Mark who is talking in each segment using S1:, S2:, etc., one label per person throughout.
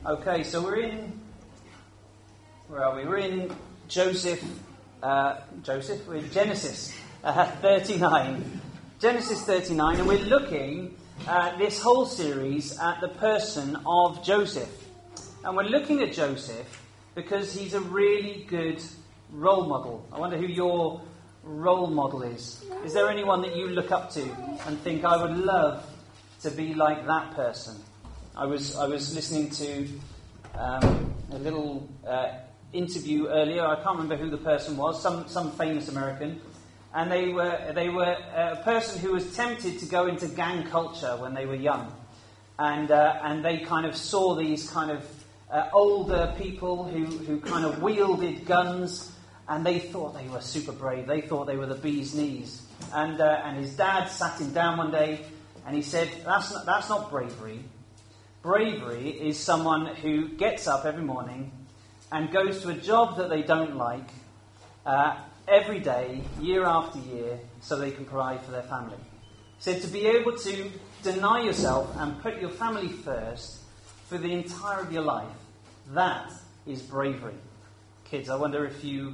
S1: Okay, so we're in. Where are we? We're in Joseph. We're in Genesis 39. Genesis 39, and we're looking this whole series at the person of Joseph. And we're looking at Joseph because he's a really good role model. I wonder who your role model is. Is there anyone that you look up to and think, I would love to be like that person? I was listening to a little interview earlier. I can't remember who the person was. Some famous American, and they were a person who was tempted to go into gang culture when they were young, and they kind of saw these kind of older people who kind of wielded guns, and they thought they were super brave. They thought they were the bee's knees. And his dad sat him down one day, and he said, "That's not bravery. Bravery is someone who gets up every morning and goes to a job that they don't like every day, year after year, so they can provide for their family." So to be able to deny yourself and put your family first for the entire of your life, that is bravery. Kids, I wonder if you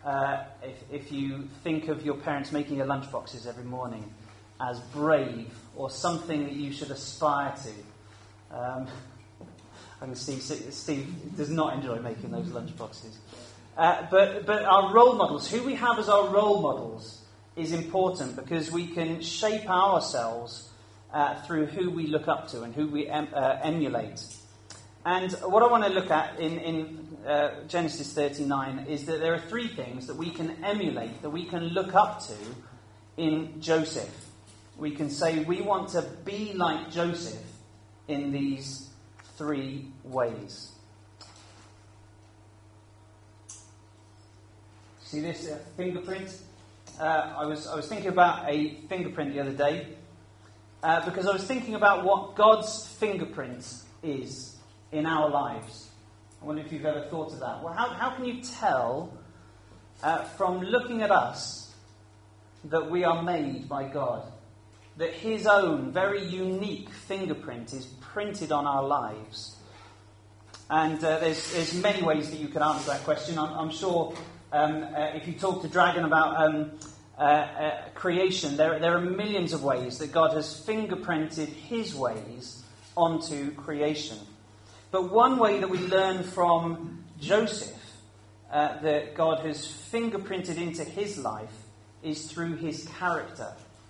S1: think of your parents making your lunchboxes every morning as brave or something that you should aspire to. I can see Steve does not enjoy making those lunchboxes. But our role models, who we have as our role models, is important because we can shape ourselves through who we look up to and who we emulate. And what I want to look at in Genesis 39 is that there are three things that we can emulate, that we can look up to in Joseph. We can say we want to be like Joseph in these three ways. See this fingerprint? I was thinking about a fingerprint the other day because I was thinking about what God's fingerprint is in our lives. I wonder if you've ever thought of that. Well, how can you tell from looking at us that we are made by God? That his own very unique fingerprint is printed on our lives. And there's many ways that you can answer that question. I'm sure if you talk to Dragon about creation, there are millions of ways that God has fingerprinted his ways onto creation. But one way that we learn from Joseph that God has fingerprinted into his life is through his character.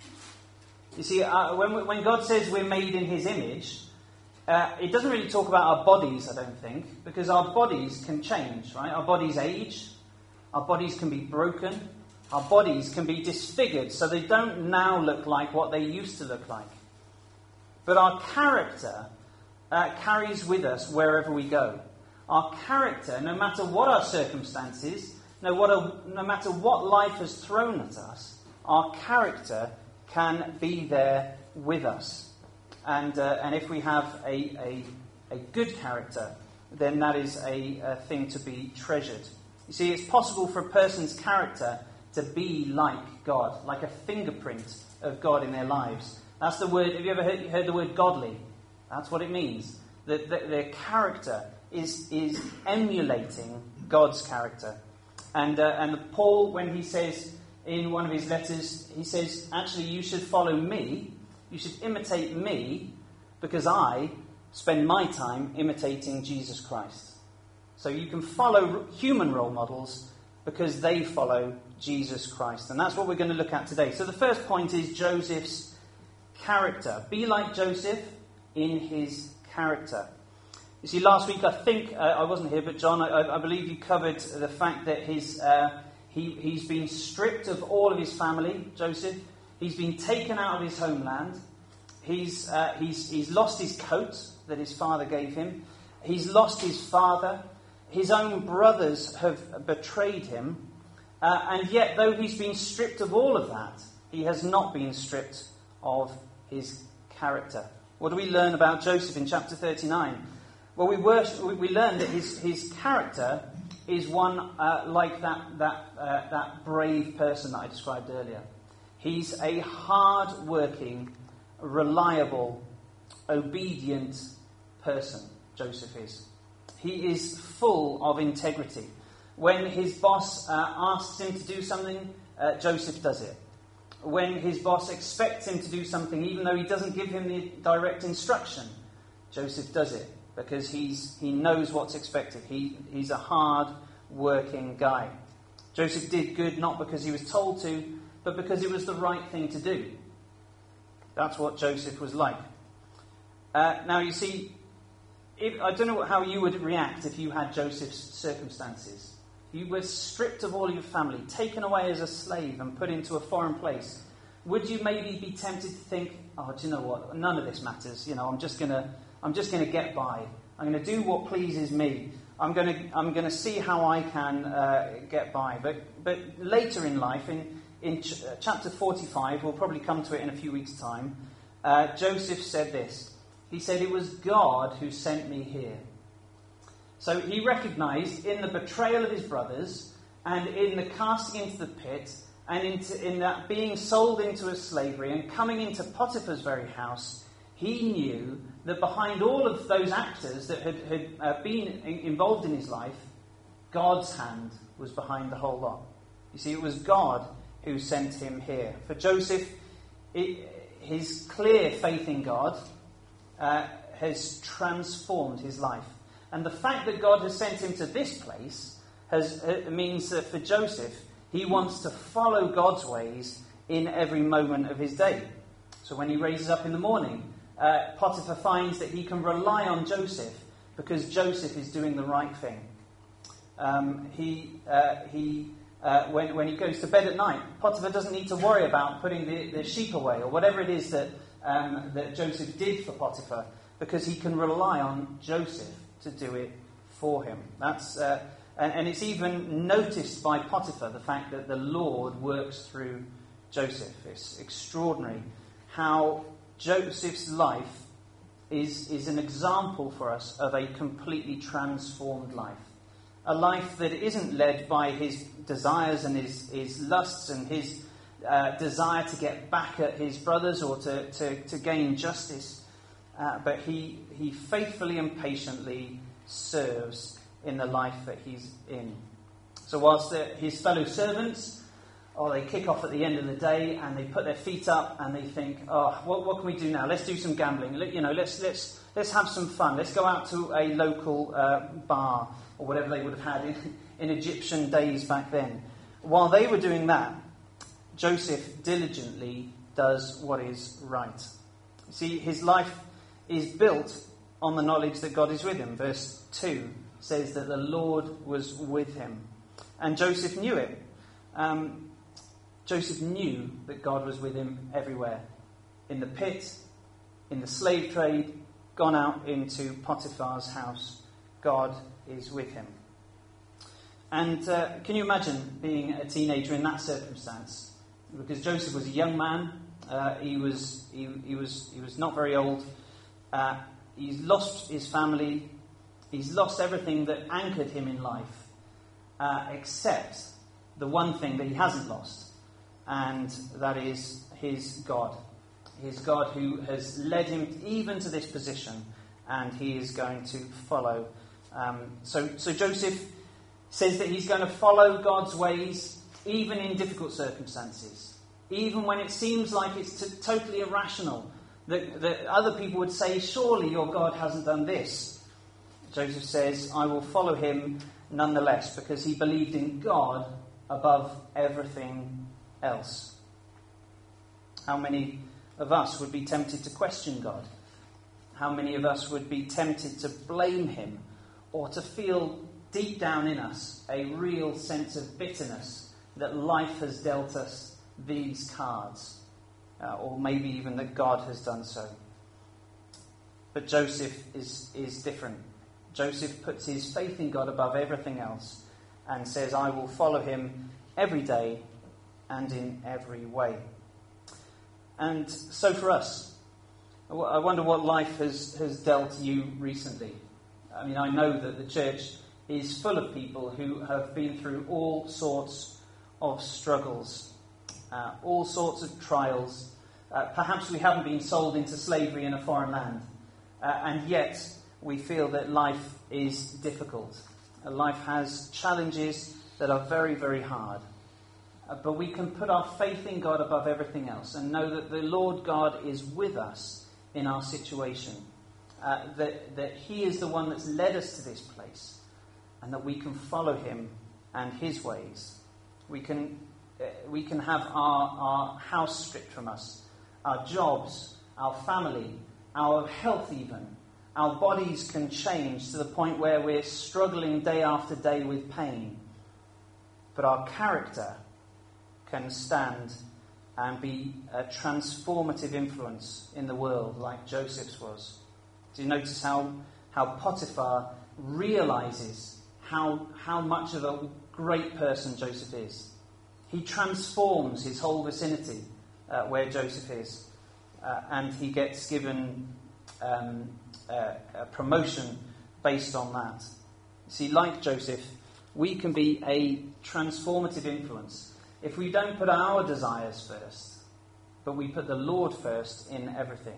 S1: You see, when God says we're made in his image, it doesn't really talk about our bodies, I don't think, because our bodies can change, right? Our bodies age, our bodies can be broken, our bodies can be disfigured, so they don't now look like what they used to look like. But our character carries with us wherever we go. Our character, no matter what our circumstances, no matter what life has thrown at us, our character can be there with us. And if we have a good character, then that is a thing to be treasured. You see, it's possible for a person's character to be like God, like a fingerprint of God in their lives. That's the word. Have you ever heard the word godly? That's what it means. That their character is emulating God's character. And Paul, when he says in one of his letters, he says, actually, you should follow me, you should imitate me, because I spend my time imitating Jesus Christ. So you can follow human role models because they follow Jesus Christ. And that's what we're going to look at today. So the first point is Joseph's character. Be like Joseph in his character. You see, last week, I think, I wasn't here, but John, I believe you covered the fact that he's been stripped of all of his family, Joseph. He's been taken out of his homeland. He's lost his coat that his father gave him. He's lost his father. His own brothers have betrayed him. And yet, though he's been stripped of all of that, he has not been stripped of his character. What do we learn about Joseph in chapter 39? Well, we learn that his character is one like that brave person that I described earlier. He's a hard-working, reliable, obedient person, Joseph is. He is full of integrity. When his boss asks him to do something, Joseph does it. When his boss expects him to do something, even though he doesn't give him the direct instruction, Joseph does it because he knows what's expected. He's a hard-working guy. Joseph did good not because he was told to, but because it was the right thing to do. That's what Joseph was like. Now, you see, I don't know how you would react if you had Joseph's circumstances. You were stripped of all your family, taken away as a slave and put into a foreign place. Would you maybe be tempted to think, oh, do you know what? None of this matters. I'm just gonna get by. I'm gonna do what pleases me. I'm gonna see how I can get by. But later in life, in chapter 45, we'll probably come to it in a few weeks' time. Joseph said this. He said, "It was God who sent me here." So he recognized in the betrayal of his brothers and in the casting into the pit and in that being sold into a slavery and coming into Potiphar's very house, he knew that behind all of those actors that had been involved in his life, God's hand was behind the whole lot. You see, it was God who sent him here. For Joseph, his clear faith in God has transformed his life. And the fact that God has sent him to this place means that for Joseph, he wants to follow God's ways in every moment of his day. So when he raises up in the morning, Potiphar finds that he can rely on Joseph because Joseph is doing the right thing. When he goes to bed at night, Potiphar doesn't need to worry about putting the sheep away or whatever it is that Joseph did for Potiphar, because he can rely on Joseph to do it for him. And it's even noticed by Potiphar, the fact that the Lord works through Joseph. It's extraordinary how Joseph's life is an example for us of a completely transformed life. A life that isn't led by his desires and his lusts and his desire to get back at his brothers or to gain justice. But he faithfully and patiently serves in the life that he's in. So whilst his fellow servants, they kick off at the end of the day and they put their feet up and they think, what can we do now? Let's do some gambling. Let's have some fun. Let's go out to a local bar or whatever they would have had in Egyptian days back then. While they were doing that, Joseph diligently does what is right. See, his life is built on the knowledge that God is with him. Verse 2 says that the Lord was with him. And Joseph knew it. Joseph knew that God was with him everywhere. In the pit, in the slave trade, gone out into Potiphar's house. God is with him. And can you imagine being a teenager in that circumstance? Because Joseph was a young man. He was not very old. He's lost his family. He's lost everything that anchored him in life, except the one thing that he hasn't lost, and that is his God. His God who has led him even to this position, and he is going to follow. So Joseph says that he's going to follow God's ways even in difficult circumstances, even when it seems like it's totally irrational, that other people would say, surely your God hasn't done this. Joseph says, I will follow him nonetheless, because he believed in God above everything else. How many of us would be tempted to question God? How many of us would be tempted to blame him, or to feel deep down in us a real sense of bitterness that life has dealt us these cards, or maybe even that God has done so? But Joseph is different. Joseph puts his faith in God above everything else and says, I will follow him every day and in every way. And so for us, I wonder what life has dealt you recently. I mean, I know that the church is full of people who have been through all sorts of struggles, all sorts of trials. Perhaps we haven't been sold into slavery in a foreign land. And yet, we feel that life is difficult. Life has challenges that are very, very hard. But we can put our faith in God above everything else and know that the Lord God is with us in our situation. That He is the one that's led us to this place, and that we can follow Him and His ways. We can have our house stripped from us, our jobs, our family, our health even. Our bodies can change to the point where we're struggling day after day with pain. But our character can stand and be a transformative influence in the world like Joseph's was. Do you notice how Potiphar realizes how much of a great person Joseph is? He transforms his whole vicinity where Joseph is. And he gets given a promotion based on that. See, like Joseph, we can be a transformative influence if we don't put our desires first, but we put the Lord first in everything.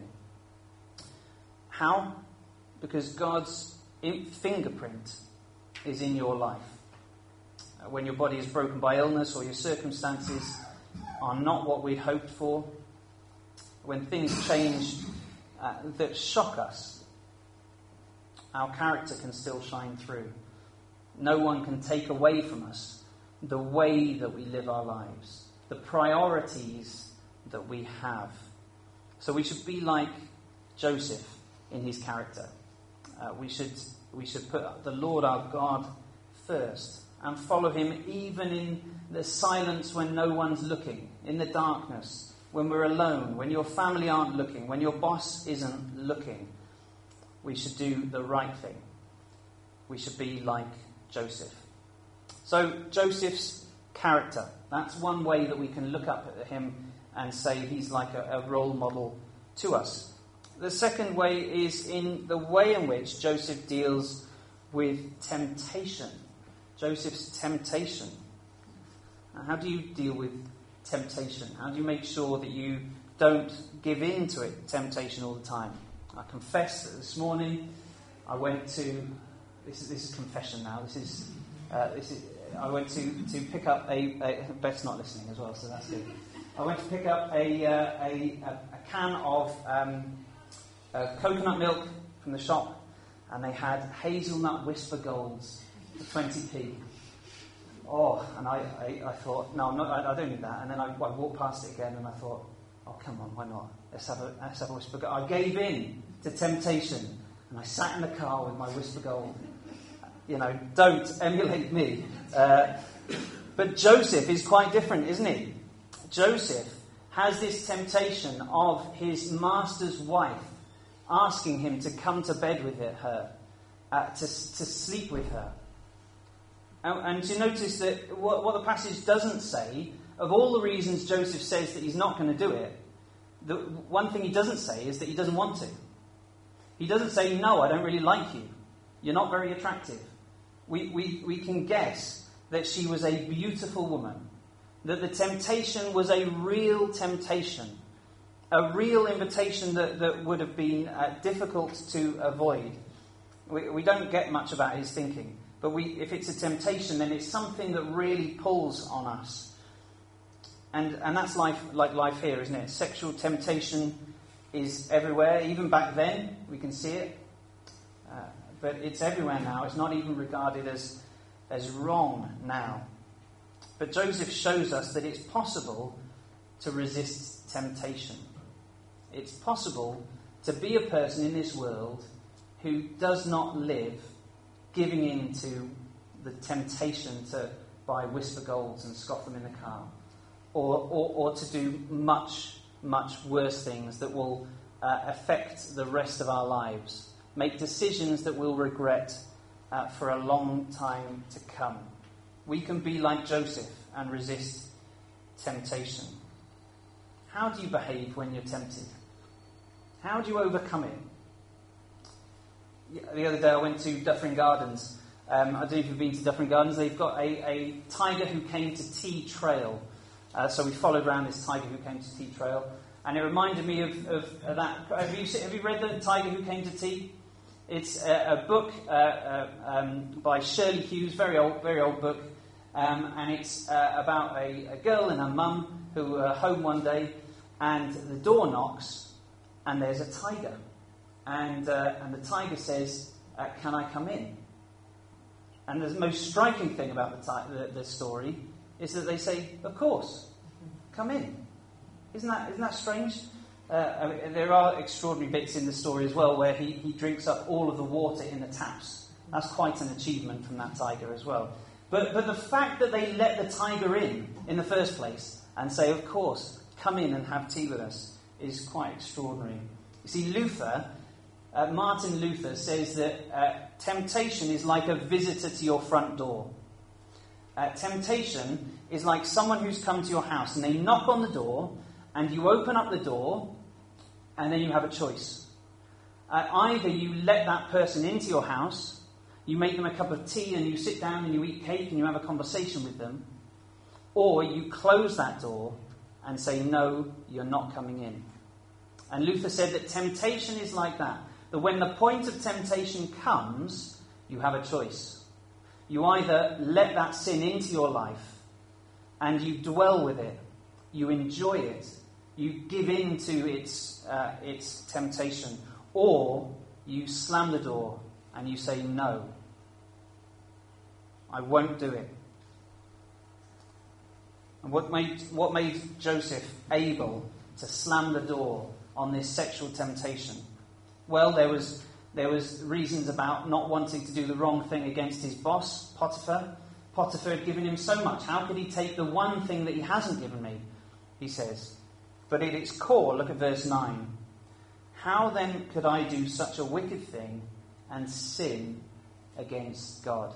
S1: How? Because God's fingerprint is in your life. When your body is broken by illness or your circumstances are not what we'd hoped for, when things change that shock us, our character can still shine through. No one can take away from us the way that we live our lives, the priorities that we have. So we should be like Joseph in his character. We should put the Lord our God first and follow Him even in the silence when no one's looking, in the darkness, when we're alone, when your family aren't looking, when your boss isn't looking. We should do the right thing. We should be like Joseph. So Joseph's character, that's one way that we can look up at him and say he's like a role model to us. The second way is in the way in which Joseph deals with temptation. Joseph's temptation. How do you deal with temptation? How do you make sure that you don't give in to it, temptation, all the time? I confess that this morning I went to... This is confession now. I went to pick up a Beth's not listening as well, so that's good. I went to pick up a can of coconut milk from the shop, and they had hazelnut Whisper Golds for 20p. Oh, and I thought, no, I don't need that. And then I walked past it again, and I thought, oh, come on, why not? Let's have a Whisper Gold. I gave in to temptation, and I sat in the car with my Whisper Gold. You know, don't emulate me. But Joseph is quite different, isn't he? Joseph has this temptation of his master's wife asking him to come to bed with her, to sleep with her. And you notice that what the passage doesn't say, of all the reasons Joseph says that he's not going to do it, the one thing he doesn't say is that he doesn't want to. He doesn't say, no, I don't really like you. You're not very attractive. We can guess that she was a beautiful woman, that the temptation was a real temptation, a real invitation that would have been difficult to avoid. We don't get much about his thinking, but if it's a temptation, then it's something that really pulls on us. And that's life here, isn't it? Sexual temptation is everywhere. Even back then, we can see it. But it's everywhere now. It's not even regarded as wrong now. But Joseph shows us that it's possible to resist temptation. It's possible to be a person in this world who does not live giving in to the temptation to buy Whisper Golds and scoff them in the car. Or to do much, much worse things that will affect the rest of our lives. Make decisions that we'll regret for a long time to come. We can be like Joseph and resist temptation. How do you behave when you're tempted? How do you overcome it? The other day I went to Dufferin Gardens. I don't know if you've been to Dufferin Gardens. They've got a tiger who came to Tea Trail. So we followed around this tiger who came to Tea Trail. And it reminded me of that. Have you read The Tiger Who Came to Tea? It's a book by Shirley Hughes, very old book, and it's about a girl and her mum who are home one day, and the door knocks, and there's a tiger, and the tiger says, "Can I come in?" And the most striking thing about the story is that they say, "Of course, come in." Isn't that strange? There are extraordinary bits in the story as well where he drinks up all of the water in the taps. That's quite an achievement from that tiger as well. But the fact that they let the tiger in the first place and say, "Of course, come in and have tea with us," is quite extraordinary. You see, Martin Luther says that temptation is like a visitor to your front door. Temptation is like someone who's come to your house and they knock on the door and you open up the door and then you have a choice. Either you let that person into your house, you make them a cup of tea and you sit down and you eat cake and you have a conversation with them, or you close that door and say, "No, you're not coming in." And Luther said that temptation is like that. That when the point of temptation comes, you have a choice. You either let that sin into your life and you dwell with it, you enjoy it, you give in to its temptation, or you slam the door and you say, "No, I won't do it." And what made Joseph able to slam the door on this sexual temptation? Well, there was reasons about not wanting to do the wrong thing against his boss, Potiphar. Potiphar had given him so much. How could he take the one thing that he hasn't given me? He says. But at its core, look at verse 9. How then could I do such a wicked thing and sin against God?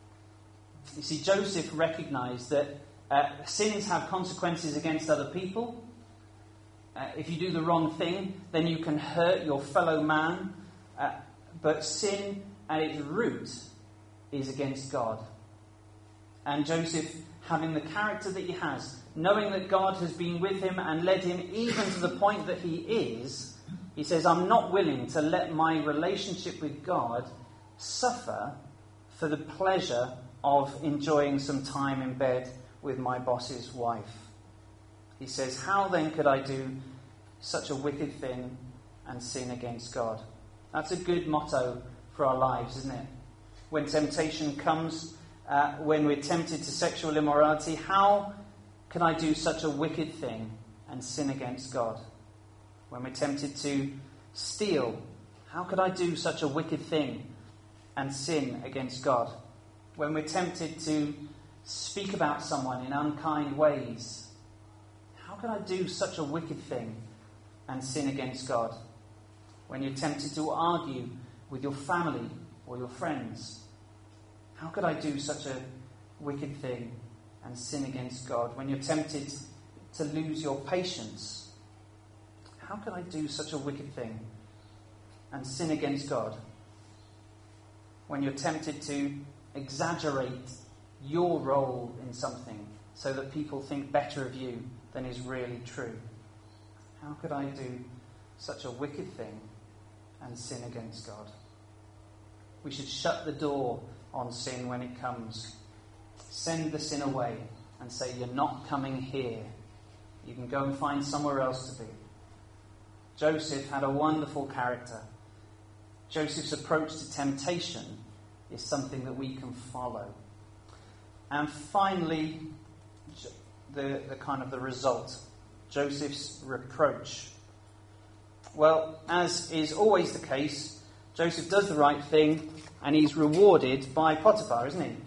S1: You see, Joseph recognized that sins have consequences against other people. If you do the wrong thing, then you can hurt your fellow man. But sin at its root is against God. And Joseph, having the character that he has, knowing that God has been with him and led him even to the point that he is, he says, "I'm not willing to let my relationship with God suffer for the pleasure of enjoying some time in bed with my boss's wife." He says, "How then could I do such a wicked thing and sin against God?" That's a good motto for our lives, isn't it? When temptation comes, when we're tempted to sexual immorality, how can I do such a wicked thing and sin against God? When we're tempted to steal, how could I do such a wicked thing and sin against God? When we're tempted to speak about someone in unkind ways, how can I do such a wicked thing and sin against God? When you're tempted to argue with your family or your friends, how could I do such a wicked thing and sin against God? When you're tempted to lose your patience, how could I do such a wicked thing and sin against God? When you're tempted to exaggerate your role in something so that people think better of you than is really true, how could I do such a wicked thing and sin against God? We should shut the door on sin when it comes. Send the sin away and say, "You're not coming here. You can go and find somewhere else to be." Joseph had a wonderful character. Joseph's approach to temptation is something that we can follow. And finally, the kind of the result, Joseph's reproach. Well, as is always the case, Joseph does the right thing and he's rewarded by Potiphar, isn't he?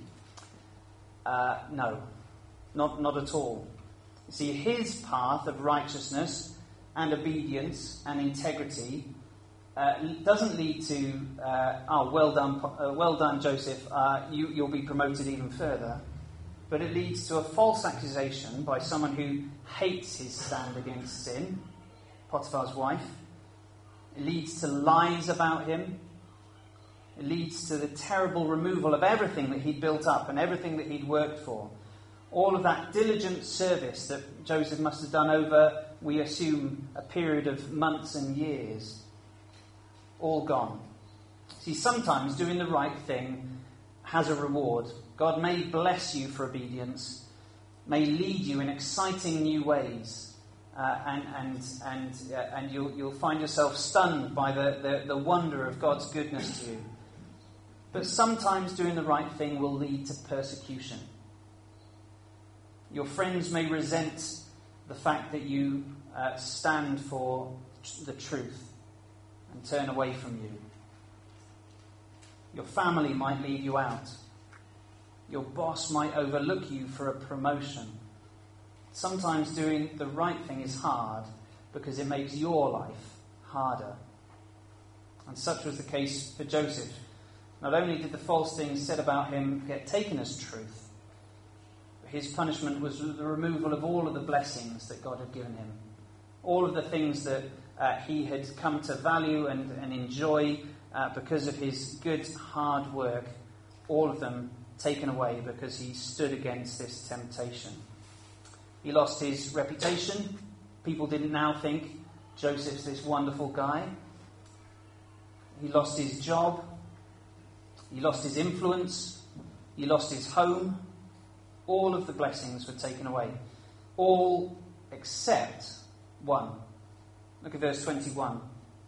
S1: No, not at all. You see, his path of righteousness and obedience and integrity doesn't lead to, well done, Joseph, you'll be promoted even further. But it leads to a false accusation by someone who hates his stand against sin, Potiphar's wife. It leads to lies about him. It leads to the terrible removal of everything that he'd built up and everything that he'd worked for. All of that diligent service that Joseph must have done over, we assume, a period of months and years. All gone. See, sometimes doing the right thing has a reward. God may bless you for obedience, may lead you in exciting new ways, and you'll find yourself stunned by the wonder of God's goodness to you. But sometimes doing the right thing will lead to persecution. Your friends may resent the fact that you stand for the truth and turn away from you. Your family might leave you out. Your boss might overlook you for a promotion. Sometimes doing the right thing is hard because it makes your life harder. And such was the case for Joseph. Not only did the false things said about him get taken as truth, but his punishment was the removal of all of the blessings that God had given him. All of the things that he had come to value and enjoy because of his good, hard work, all of them taken away because he stood against this temptation. He lost his reputation. People didn't now think Joseph's this wonderful guy. He lost his job. He lost his influence. He lost his home. All of the blessings were taken away. All except one. Look at verse 21.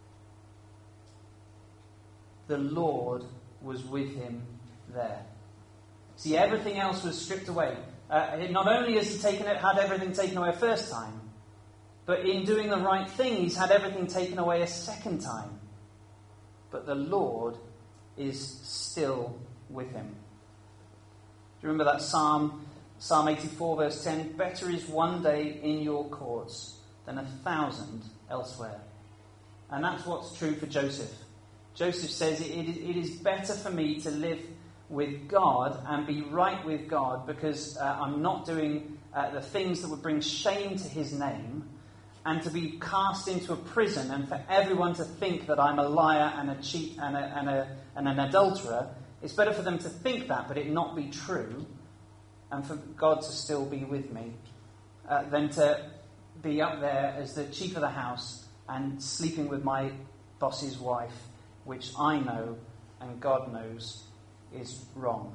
S1: The Lord was with him there. See, everything else was stripped away. Not only has he had everything taken away a first time, but in doing the right thing, he's had everything taken away a second time. But the Lord is still with him. Do you remember that Psalm 84 verse 10? Better is one day in your courts than 1,000 elsewhere. And that's what's true for Joseph. Joseph says, it is better for me to live with God and be right with God because I'm not doing the things that would bring shame to his name, and to be cast into a prison and for everyone to think that I'm a liar and a cheat and an adulterer. It's better for them to think that but it not be true, and for God to still be with me, than to be up there as the chief of the house and sleeping with my boss's wife, which I know and God knows is wrong.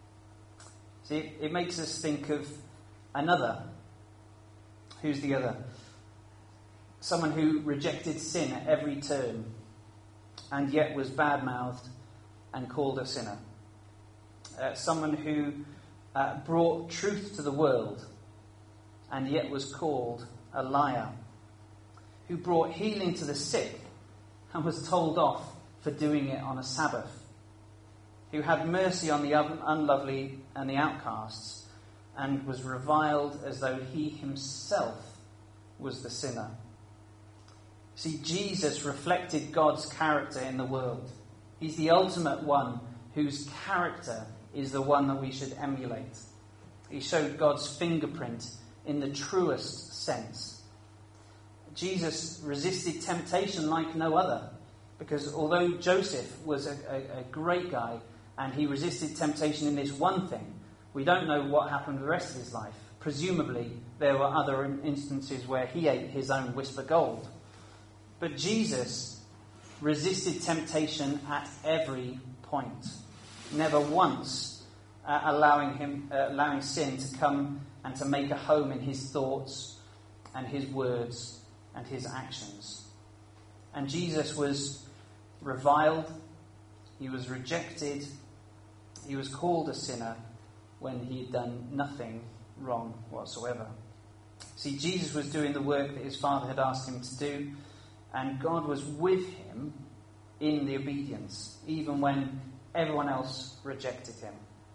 S1: See, it makes us think of another. Who's the other? Someone who rejected sin at every turn and yet was bad-mouthed and called a sinner. Someone who brought truth to the world and yet was called a liar. Who brought healing to the sick and was told off for doing it on a Sabbath. Who had mercy on the unlovely and the outcasts and was reviled as though he himself was the sinner. See, Jesus reflected God's character in the world. He's the ultimate one whose character is the one that we should emulate. He showed God's fingerprint in the truest sense. Jesus resisted temptation like no other, because although Joseph was a great guy and he resisted temptation in this one thing, we don't know what happened the rest of his life. Presumably, there were other instances where he ate his own whisper gold. But Jesus resisted temptation at every point, never once allowing sin to come and to make a home in his thoughts and his words and his actions. And Jesus was reviled, he was rejected, he was called a sinner when he had done nothing wrong whatsoever. See, Jesus was doing the work that his Father had asked him to do, and God was with him in the obedience, even when everyone else rejected him.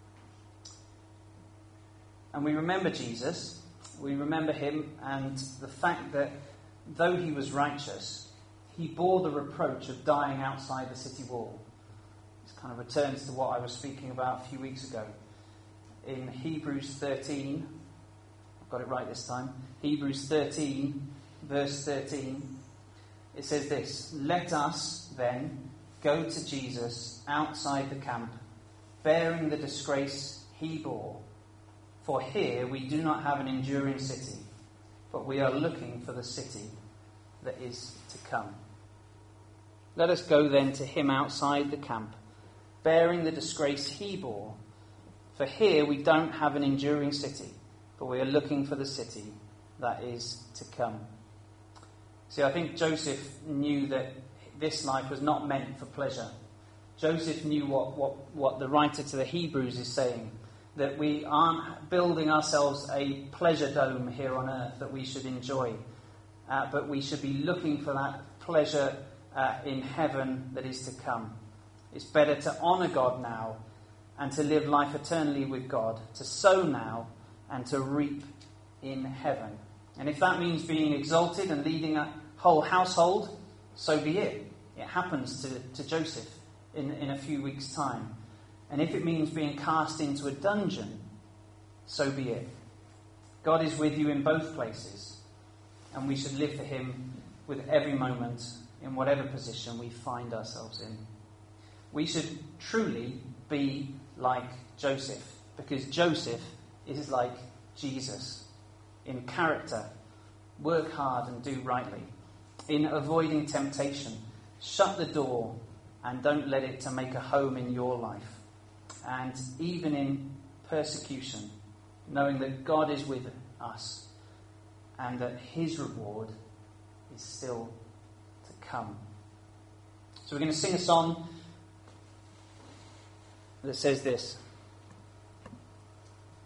S1: And we remember Jesus, we remember him, and the fact that though he was righteous, he bore the reproach of dying outside the city wall. This kind of returns to what I was speaking about a few weeks ago. In Hebrews 13, I've got it right this time, Hebrews 13, verse 13, it says this: "Let us, then, go to Jesus outside the camp, bearing the disgrace he bore. For here we do not have an enduring city, but we are looking for the city that is to come." Let us go then to him outside the camp, bearing the disgrace he bore. For here we don't have an enduring city, but we are looking for the city that is to come. See, I think Joseph knew that this life was not meant for pleasure. Joseph knew what the writer to the Hebrews is saying, that we aren't building ourselves a pleasure dome here on earth that we should enjoy, but we should be looking for that pleasure in heaven that is to come. It's better to honour God now and to live life eternally with God, to sow now and to reap in heaven. And if that means being exalted and leading a whole household, so be it. It happens to Joseph in a few weeks' time. And if it means being cast into a dungeon, so be it. God is with you in both places, and we should live for him with every moment in whatever position we find ourselves in. We should truly be like Joseph, because Joseph is like Jesus in character. Work hard and do rightly. In avoiding temptation, shut the door and don't let it to make a home in your life. And even in persecution, knowing that God is with us and that his reward is still to come. So we're going to sing a song that says this.